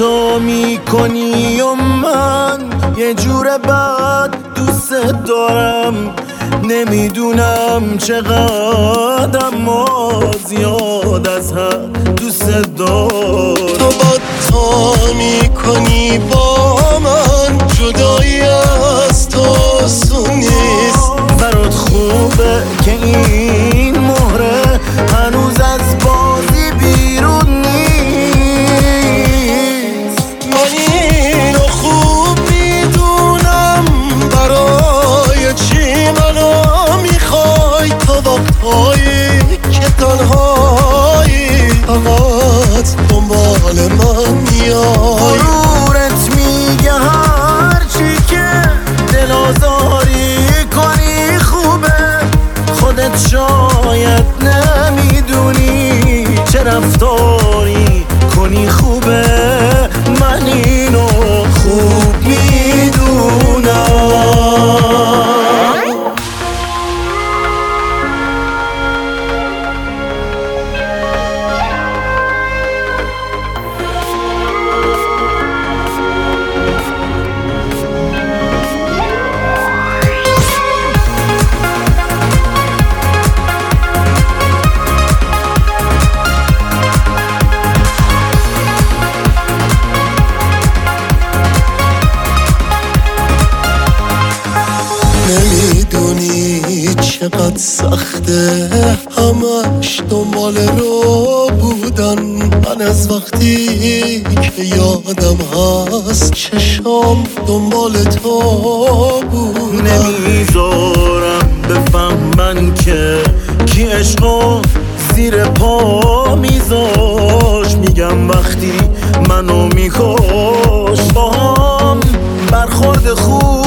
تو میکنی و من یه جور بد دوست دارم، نمیدونم چقدر اما زیاد از حد دوست دارم. تو با تا میکنی با من، جدایی از تو آسون نیست. برات خوبه که این مهره هنوز از بازی بیرون نیست. من اینو خوب میدونم، برای چی منو میخوای؟ تا وقتهایی که تنهایی فقط دنبال من میای. غرورت میگه هرچی که دل آزاری کنی خوبه، خودت شاید نمیدونی چه رفتاری کنی خوبه. من اینو خوب میدونم. نمیدونی چقدر سخته همش دنبال رو بودن. من از وقتی که یادم هست چشام دنبال تو بودن. نمیذارم بفهمن که کی عشقو زیر پا میذاش. میگم وقتی منو میکش با هم برخورد خوب